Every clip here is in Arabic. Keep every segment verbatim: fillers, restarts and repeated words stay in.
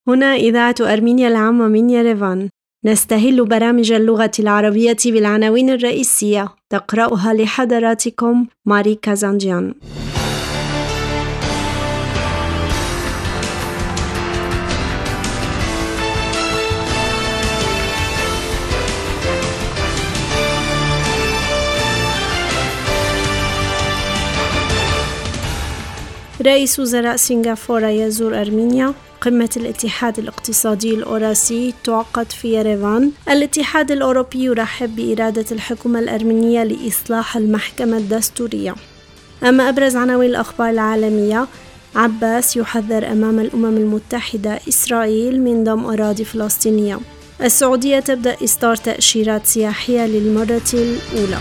هنا إذاعة أرمينيا العامة من يريفان. نستهل برامج اللغة العربية بالعناوين الرئيسية. تقرأها لحضراتكم ماري كازانجيان. رئيس وزراء سنغافورة يزور أرمينيا. قمة الاتحاد الاقتصادي الأوراسي تعقد في يريفان. الاتحاد الأوروبي يرحب بإرادة الحكومة الأرمينية لإصلاح المحكمة الدستورية. أما أبرز عناوين الأخبار العالمية: عباس يحذر أمام الأمم المتحدة إسرائيل من ضم أراضي فلسطينية. السعودية تبدأ إصدار تأشيرات سياحية للمرة الأولى.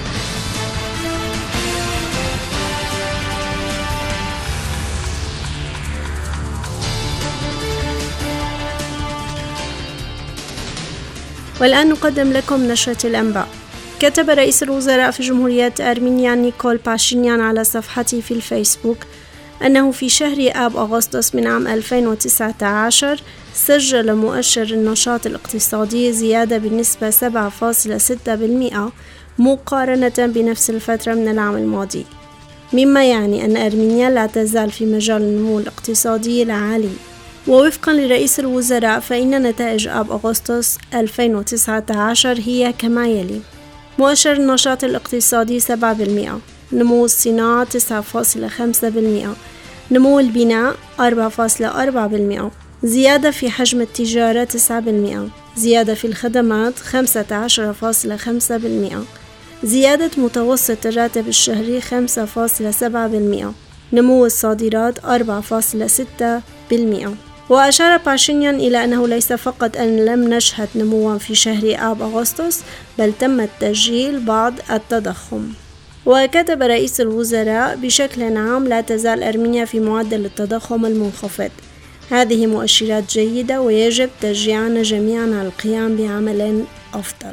والآن نقدم لكم نشرة الأنباء. كتب رئيس الوزراء في جمهورية أرمينيا نيكول باشينيان على صفحته في الفيسبوك أنه في شهر آب أغسطس من عام ألفين وتسعة عشر سجل مؤشر النشاط الاقتصادي زيادة بنسبة سبعة فاصلة ستة بالمئة مقارنة بنفس الفترة من العام الماضي، مما يعني أن أرمينيا لا تزال في مجال النمو الاقتصادي العالي. ووفقا لرئيس الوزراء فإن نتائج آب أغسطس ألفين وتسعة عشر هي كما يلي: مؤشر النشاط الاقتصادي سبعة بالمئة، نمو الصناعة تسعة فاصلة خمسة بالمئة، نمو البناء أربعة فاصلة أربعة بالمئة، زيادة في حجم التجارة تسعة بالمئة، زيادة في الخدمات خمسة عشر فاصلة خمسة بالمئة، زيادة متوسط الراتب الشهري خمسة فاصلة سبعة بالمئة، نمو الصادرات أربعة فاصلة ستة بالمئة. وأشار باشينيان إلى أنه ليس فقط أن لم نشهد نمواً في شهر آب أغسطس، بل تم تسجيل بعض التضخم. وكتب رئيس الوزراء: بشكل عام لا تزال أرمينيا في معدل التضخم المنخفض. هذه مؤشرات جيدة ويجب تشجيعنا جميعاً على القيام بعمل أفضل.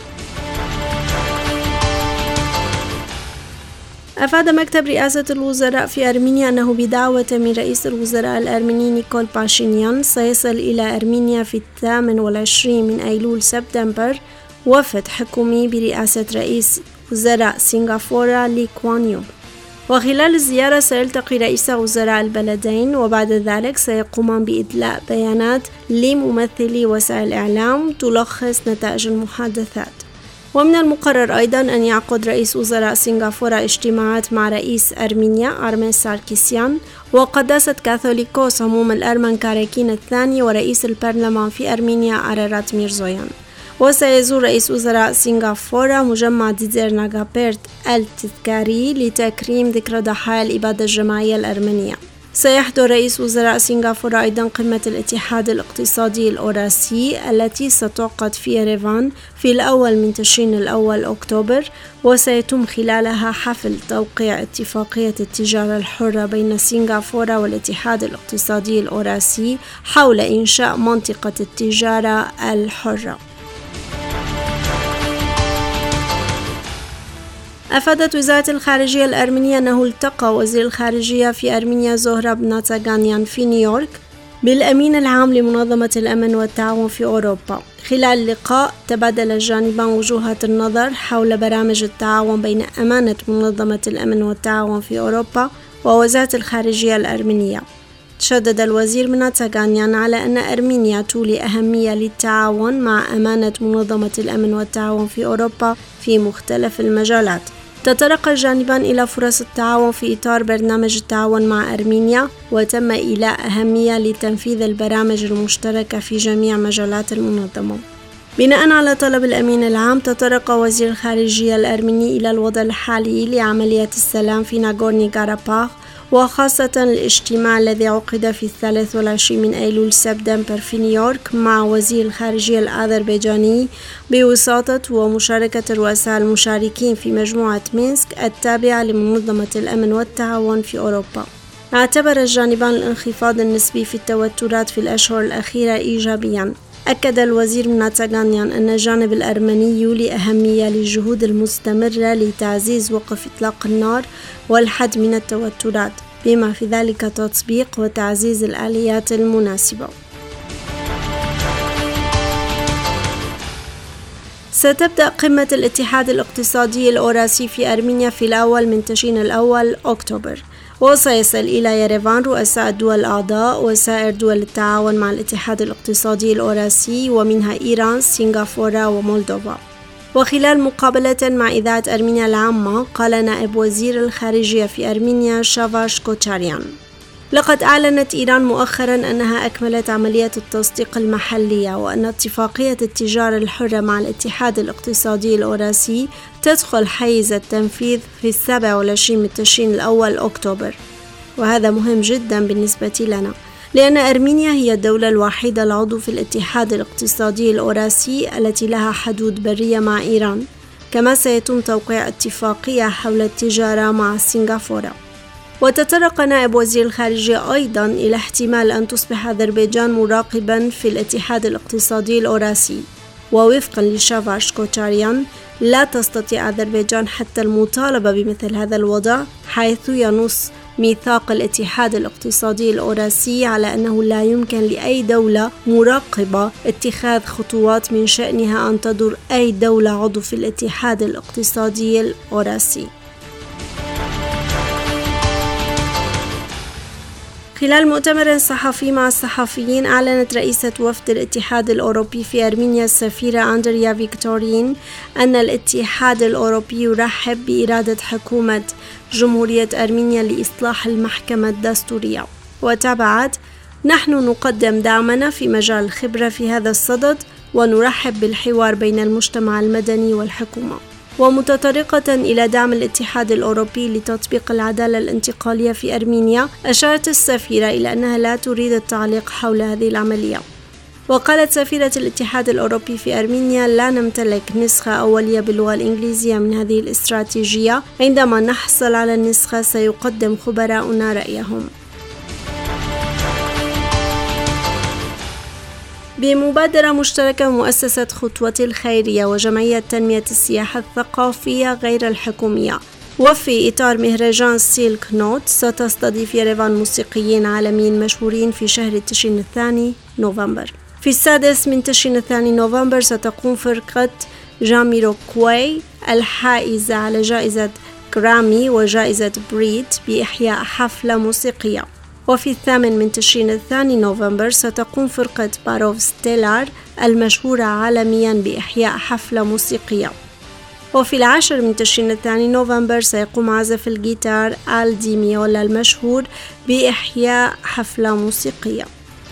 أفاد مكتب رئاسة الوزراء في أرمينيا أنه بدعوة من رئيس الوزراء الأرميني نيكول باشينيان سيصل إلى أرمينيا في الثامن والعشرين من أيلول سبتمبر وفد حكومي برئاسة رئيس وزراء سنغافورة لي كوان يو. وخلال الزيارة سيلتقي رئيس وزراء البلدين، وبعد ذلك سيقومان بإدلاء بيانات لممثلي وسائل الإعلام تلخص نتائج المحادثات. ومن المقرر أيضاً أن يعقد رئيس وزراء سنغافورة اجتماعات مع رئيس أرمينيا أرمين ساركيسيان وقداسة كاثوليكوس عموم الأرمن كاراكين الثاني ورئيس البرلمان في أرمينيا أرارات ميرزويان. وسيزور رئيس وزراء سنغافورة مجمع ديزير ناغابيرت التذكاري لتكريم ذكرى ضحايا الإبادة الجماعية الأرمنية. سيحضر رئيس وزراء سنغافورة أيضا قمة الاتحاد الاقتصادي الأوراسي التي ستعقد في يريفان في الأول من تشرين الأول أكتوبر، وسيتم خلالها حفل توقيع اتفاقية التجارة الحرة بين سنغافورة والاتحاد الاقتصادي الأوراسي حول إنشاء منطقة التجارة الحرة. أفادت وزارة الخارجية الأرمينية أنه التقى وزير الخارجية في أرمينيا زهراب ناتاغانيان في نيويورك بالأمين العام لمنظمة الأمن والتعاون في أوروبا. خلال اللقاء تبادل الجانبان وجهات النظر حول برامج التعاون بين أمانة منظمة الأمن والتعاون في أوروبا ووزارة الخارجية الأرمينية. شدد الوزير ناتاغانيان على أن أرمينيا تولي أهمية للتعاون مع أمانة منظمة الأمن والتعاون في أوروبا في مختلف المجالات. تطرق الجانبان إلى فرص التعاون في إطار برنامج التعاون مع أرمينيا، وتم إيلاء أهمية لتنفيذ البرامج المشتركة في جميع مجالات المنظمة. بناء على طلب الأمين العام، تطرق وزير الخارجية الأرميني إلى الوضع الحالي لعملية السلام في ناغورني كاراباخ، وخاصة الاجتماع الذي عقد في الثالث والعشرين من أيلول سبتمبر في نيويورك مع وزير الخارجية الأذربيجاني بوساطة ومشاركة الرؤساء المشاركين في مجموعة مينسك التابعة لمنظمة الأمن والتعاون في أوروبا. اعتبر الجانبان الانخفاض النسبي في التوترات في الأشهر الأخيرة إيجابياً. أكد الوزير ناتاغانيان أن الجانب الأرمني يولي أهمية للجهود المستمرة لتعزيز وقف إطلاق النار والحد من التوترات، بما في ذلك تطبيق وتعزيز الآليات المناسبة. ستبدأ قمة الاتحاد الاقتصادي الأوراسي في أرمينيا في الأول من تشرين الأول أكتوبر، وسيصل إلى يريفان رؤساء الدول الأعضاء وسائر دول التعاون مع الاتحاد الاقتصادي الأوراسي ومنها إيران، سنغافورة ومولدوفا. وخلال مقابلة مع إذاعة أرمينيا العامة، قال نائب وزير الخارجية في أرمينيا شافاش كوتشاريان: لقد أعلنت إيران مؤخراً أنها أكملت عملية التصديق المحلية، وأن اتفاقية التجارة الحرة مع الاتحاد الاقتصادي الأوراسي تدخل حيز التنفيذ في السابع والعشرين من تشرين الأول أكتوبر. وهذا مهم جداً بالنسبة لنا، لأن أرمينيا هي الدولة الوحيدة العضو في الاتحاد الاقتصادي الأوراسي التي لها حدود برية مع إيران، كما سيتم توقيع اتفاقية حول التجارة مع سنغافورة. وتطرق نائب وزير الخارجية أيضاً إلى احتمال أن تصبح أذربيجان مراقباً في الاتحاد الاقتصادي الأوراسي. ووفقاً لشافاش كوتشاريان، لا تستطيع أذربيجان حتى المطالبة بمثل هذا الوضع، حيث ينص ميثاق الاتحاد الاقتصادي الأوراسي على أنه لا يمكن لأي دولة مراقبة اتخاذ خطوات من شأنها أن تضر أي دولة عضو في الاتحاد الاقتصادي الأوراسي. خلال مؤتمر صحفي مع الصحفيين، أعلنت رئيسة وفد الاتحاد الأوروبي في أرمينيا السفيرة أندريا فيكتورين أن الاتحاد الأوروبي يرحب بإرادة حكومة جمهورية أرمينيا لإصلاح المحكمة الدستورية. وتابعت: نحن نقدم دعمنا في مجال الخبرة في هذا الصدد، ونرحب بالحوار بين المجتمع المدني والحكومة. ومتطرقة إلى دعم الاتحاد الأوروبي لتطبيق العدالة الانتقالية في أرمينيا، أشارت السفيرة إلى أنها لا تريد التعليق حول هذه العملية. وقالت سفيرة الاتحاد الأوروبي في أرمينيا: لا نمتلك نسخة أولية باللغة الإنجليزية من هذه الاستراتيجية، عندما نحصل على النسخة سيقدم خبراؤنا رأيهم. بمبادرة مشتركة مؤسسة خطوة الخيرية وجمعية تنمية السياحة الثقافية غير الحكومية، وفي إطار مهرجان سيلك نوت، ستستضيف يريفان موسيقيين عالميين مشهورين في شهر تشرين الثاني نوفمبر. في السادس من تشرين الثاني نوفمبر ستقوم فرقة جاميروكواي الحائزة على جائزة غرامي وجائزة بريت بإحياء حفلة موسيقية. وفي الثامن من تشرين الثاني نوفمبر ستقوم فرقة باروف ستيلار المشهورة عالميا بإحياء حفلة موسيقية. وفي العاشر من تشرين الثاني نوفمبر سيقوم عازف الجيتار آل دي ميولا المشهور بإحياء حفلة موسيقية.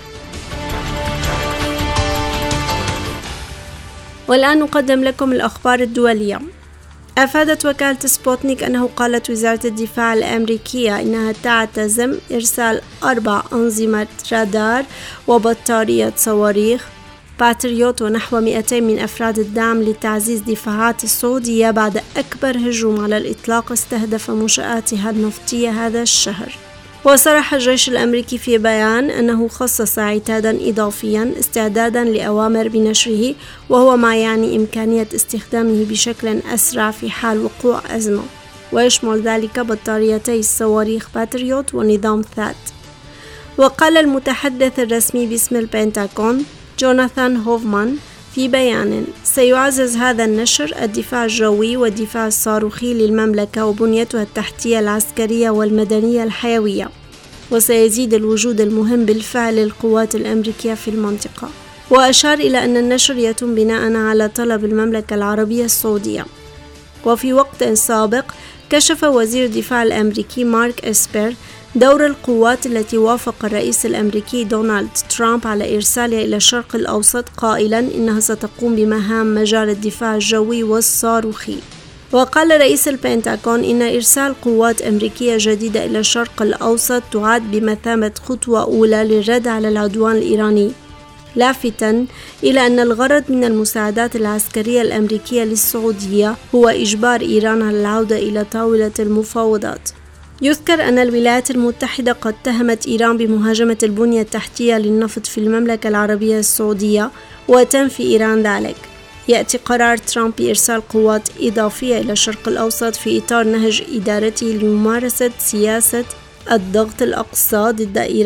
والآن نقدم لكم الأخبار الدولية. أفادت وكالة سبوتنيك أنه قالت وزارة الدفاع الأمريكية إنها تعتزم إرسال أربع أنظمة رادار وبطارية صواريخ باتريوت ونحو مئتين من أفراد الدعم لتعزيز دفاعات السعودية بعد أكبر هجوم على الإطلاق استهدف منشآتها النفطية هذا الشهر. وصرح الجيش الأمريكي في بيان أنه خصص عتادا إضافيا استعدادا لأوامر بنشره، وهو ما يعني إمكانية استخدامه بشكل أسرع في حال وقوع أزمة، ويشمل ذلك بطاريتي الصواريخ باتريوت ونظام ثات. وقال المتحدث الرسمي باسم البنتاغون جوناثان هوفمان في بيان: سيعزز هذا النشر الدفاع الجوي والدفاع الصاروخي للمملكة وبنيتها التحتية العسكرية والمدنية الحيوية، وسيزيد الوجود المهم بالفعل للقوات الأمريكية في المنطقة. وأشار إلى أن النشر يتم بناء على طلب المملكة العربية السعودية. وفي وقت سابق كشف وزير الدفاع الأمريكي مارك إسبر دور القوات التي وافق الرئيس الأمريكي دونالد ترامب على إرسالها إلى الشرق الأوسط، قائلا إنها ستقوم بمهام مجال الدفاع الجوي والصاروخي. وقال رئيس البنتاغون إن إرسال قوات أمريكية جديدة إلى الشرق الأوسط تعد بمثابة خطوة أولى للرد على العدوان الإيراني، لافتا إلى أن الغرض من المساعدات العسكرية الأمريكية للسعودية هو إجبار إيران على العودة إلى طاولة المفاوضات. يذكر أن الولايات المتحدة قد اتهمت إيران بمهاجمة البنية التحتية للنفط في المملكة العربية السعودية، وتنفي إيران ذلك. يأتي قرار ترامب بإرسال قوات إضافية إلى الشرق الأوسط في إطار نهج إدارته لممارسة سياسة الضغط الأقصى ضد إيران،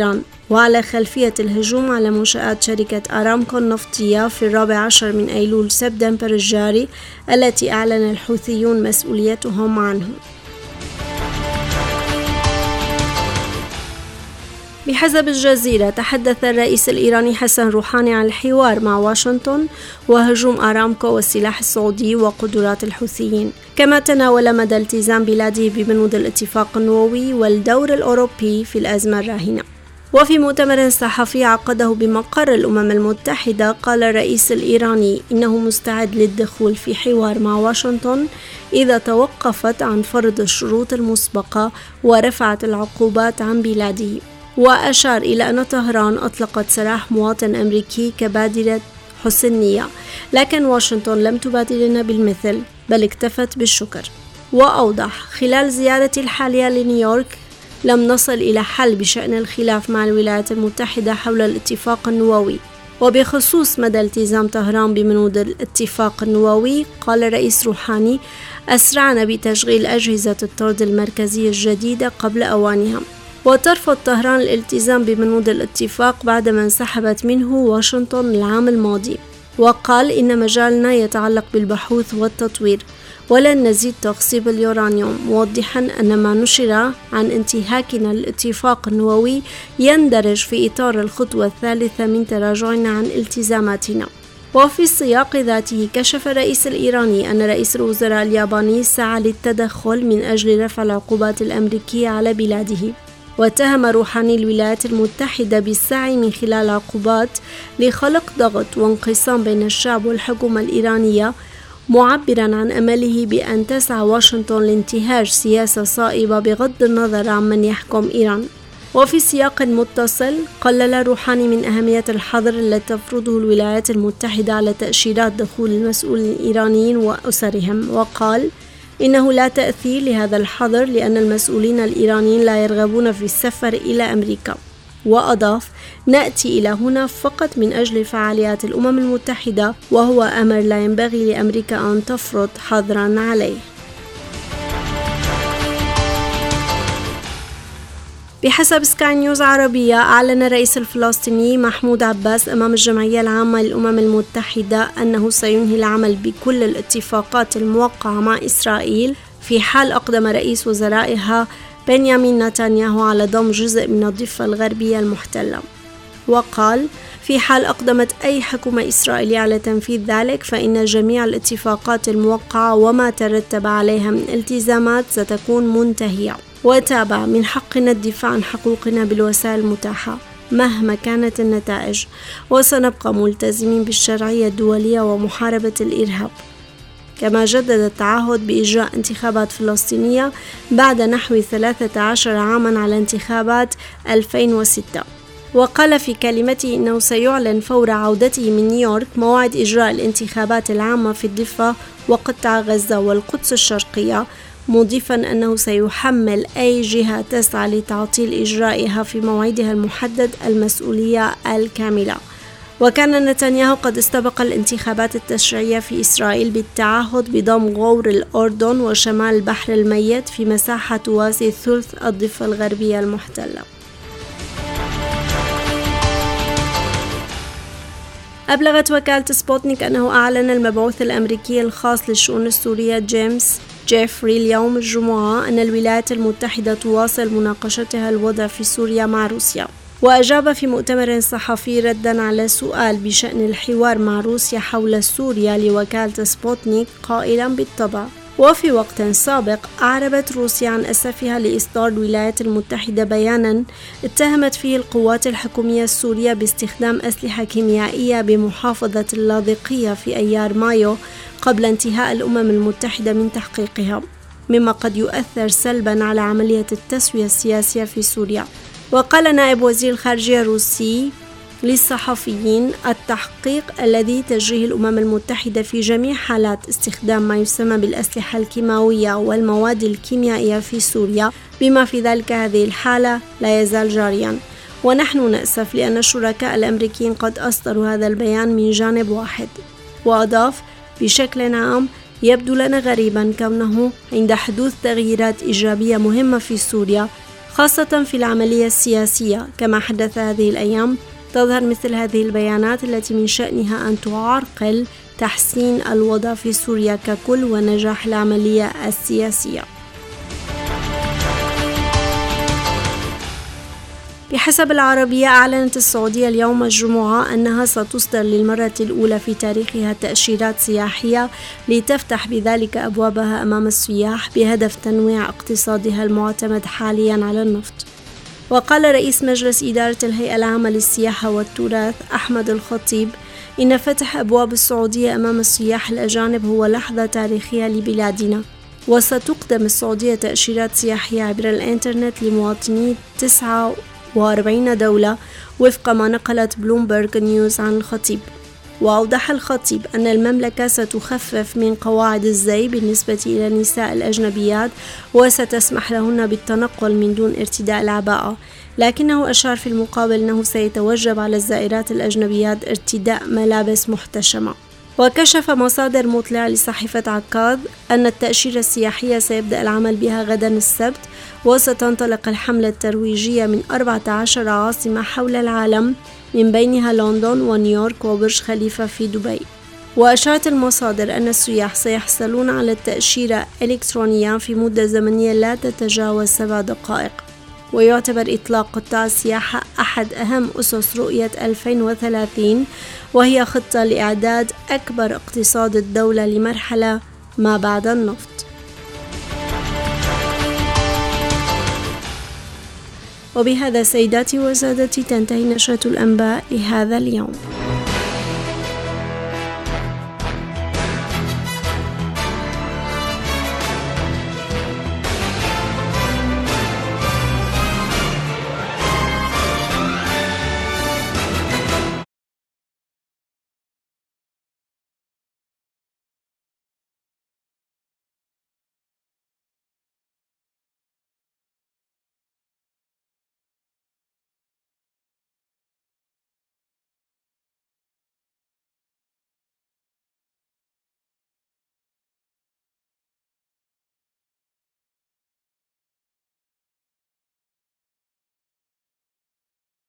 وعلى خلفية الهجوم على منشآت شركة أرامكو النفطية في الرابع عشر من أيلول سبتمبر الجاري التي أعلن الحوثيون مسؤوليتهم عنه. بحسب الجزيرة، تحدث الرئيس الإيراني حسن روحاني عن الحوار مع واشنطن وهجوم أرامكو والسلاح السعودي وقدرات الحوثيين، كما تناول مدى التزام بلاده ببنود الاتفاق النووي والدور الأوروبي في الأزمة الراهنة. وفي مؤتمر صحفي عقده بمقر الأمم المتحدة، قال الرئيس الإيراني إنه مستعد للدخول في حوار مع واشنطن إذا توقفت عن فرض الشروط المسبقة ورفعت العقوبات عن بلاده. وأشار إلى أن طهران أطلقت سراح مواطن أمريكي كبادرة حسن نية، لكن واشنطن لم تبادرنا بالمثل بل اكتفت بالشكر. وأوضح: خلال زيارتي الحالية لنيويورك لم نصل إلى حل بشأن الخلاف مع الولايات المتحدة حول الاتفاق النووي. وبخصوص مدى التزام طهران ببنود الاتفاق النووي، قال الرئيس روحاني: أسرعنا بتشغيل أجهزة الطرد المركزية الجديدة قبل أوانها. وترفض طهران الالتزام ببنود الاتفاق بعدما انسحبت منه واشنطن العام الماضي، وقال إن مجالنا يتعلق بالبحوث والتطوير ولن نزيد تخصيب اليورانيوم، موضحا أن ما نشر عن انتهاكنا للاتفاق النووي يندرج في إطار الخطوة الثالثة من تراجعنا عن التزاماتنا. وفي السياق ذاته، كشف الرئيس الإيراني أن رئيس الوزراء الياباني سعى للتدخل من أجل رفع العقوبات الأمريكية على بلاده، واتهم روحاني الولايات المتحدة بالسعي من خلال العقوبات لخلق ضغط وانقسام بين الشعب والحكومة الإيرانية، معبرا عن أمله بأن تسعى واشنطن لانتهاج سياسة صائبة بغض النظر عن من يحكم إيران. وفي سياق متصل، قلل روحاني من أهمية الحظر التي تفرضه الولايات المتحدة على تأشيرات دخول المسؤولين الإيرانيين وأسرهم، وقال إنه لا تأثير لهذا الحظر لأن المسؤولين الإيرانيين لا يرغبون في السفر إلى أمريكا. وأضاف: نأتي إلى هنا فقط من أجل فعاليات الأمم المتحدة، وهو أمر لا ينبغي لأمريكا أن تفرض حظرا عليه. بحسب سكاي نيوز عربية، أعلن الرئيس الفلسطيني محمود عباس أمام الجمعية العامة للأمم المتحدة أنه سينهي العمل بكل الاتفاقات الموقعة مع إسرائيل في حال أقدم رئيس وزرائها بنيامين نتنياهو على ضم جزء من الضفة الغربية المحتلة. وقال: في حال أقدمت أي حكومة إسرائيلية على تنفيذ ذلك، فإن جميع الاتفاقات الموقعة وما ترتب عليها من التزامات ستكون منتهية. وتابع: من حقنا الدفاع عن حقوقنا بالوسائل المتاحة مهما كانت النتائج، وسنبقى ملتزمين بالشرعية الدولية ومحاربة الإرهاب. كما جدد التعهد بإجراء انتخابات فلسطينية بعد نحو ثلاثة عشر عاما على انتخابات ألفين وستة. وقال في كلمته إنه سيعلن فور عودته من نيويورك موعد إجراء الانتخابات العامة في الضفة وقطاع غزة والقدس الشرقية، مضيفا أنه سيحمل أي جهة تسعى لتعطيل إجرائها في موعدها المحدد المسؤولية الكاملة. وكان نتنياهو قد استبق الانتخابات التشريعية في إسرائيل بالتعهد بضم غور الأردن وشمال البحر الميت في مساحة توازي ثلث الضفة الغربية المحتلة. أبلغت وكالة سبوتنيك أنه أعلن المبعوث الأمريكي الخاص للشؤون السورية جيمس جيفري اليوم الجمعة أن الولايات المتحدة تواصل مناقشتها الوضع في سوريا مع روسيا. وأجاب في مؤتمر صحفي ردا على سؤال بشأن الحوار مع روسيا حول سوريا لوكالة سبوتنيك قائلا: بالطبع. وفي وقت سابق أعربت روسيا عن أسفها لإصدار الولايات المتحدة بيانا اتهمت فيه القوات الحكومية السورية باستخدام أسلحة كيميائية بمحافظة اللاذقية في أيار مايو قبل انتهاء الأمم المتحدة من تحقيقها، مما قد يؤثر سلبا على عملية التسوية السياسية في سوريا. وقال نائب وزير الخارجية الروسي للصحفيين: التحقيق الذي تجريه الأمم المتحدة في جميع حالات استخدام ما يسمى بالأسلحة الكيماوية والمواد الكيميائية في سوريا بما في ذلك هذه الحالة لا يزال جاريا، ونحن نأسف لأن الشركاء الأمريكيين قد أصدروا هذا البيان من جانب واحد. وأضاف: بشكل عام يبدو لنا غريبا كونه عند حدوث تغييرات إيجابية مهمة في سوريا، خاصة في العملية السياسية. كما حدث هذه الأيام تظهر مثل هذه البيانات التي من شأنها أن تعرقل تحسين الوضع في سوريا ككل ونجاح العملية السياسية. بحسب العربية، أعلنت السعودية اليوم الجمعة أنها ستصدر للمرة الأولى في تاريخها تأشيرات سياحية لتفتح بذلك أبوابها أمام السياح بهدف تنويع اقتصادها المعتمد حاليا على النفط. وقال رئيس مجلس إدارة الهيئة العامة للسياحة والتراث أحمد الخطيب إن فتح أبواب السعودية أمام السياح الأجانب هو لحظة تاريخية لبلادنا، وستقدم السعودية تأشيرات سياحية عبر الإنترنت لمواطني تسعة وأربعين دولة وفق ما نقلت بلومبرغ نيوز عن الخطيب. وأوضح الخطيب أن المملكة ستخفف من قواعد الزي بالنسبة إلى النساء الأجنبيات وستسمح لهن بالتنقل من دون ارتداء العباءة، لكنه أشار في المقابل أنه سيتوجب على الزائرات الأجنبيات ارتداء ملابس محتشمة. وكشف مصادر مطلعة لصحيفة عكاظ أن التأشيرة السياحية سيبدأ العمل بها غدا السبت، وستنطلق الحملة الترويجية من أربعة عشر عاصمة حول العالم من بينها لندن ونيويورك وبرج خليفة في دبي. وأشارت المصادر أن السياح سيحصلون على التأشيرة إلكترونيا في مدة زمنية لا تتجاوز سبع دقائق. ويعتبر إطلاق قطاع السياحة أحد أهم أسس رؤية ألفين وثلاثين، وهي خطة لإعداد أكبر اقتصاد الدولة لمرحلة ما بعد النفط. وبهذا سيداتي وسادتي تنتهي نشرة الأنباء لهذا اليوم.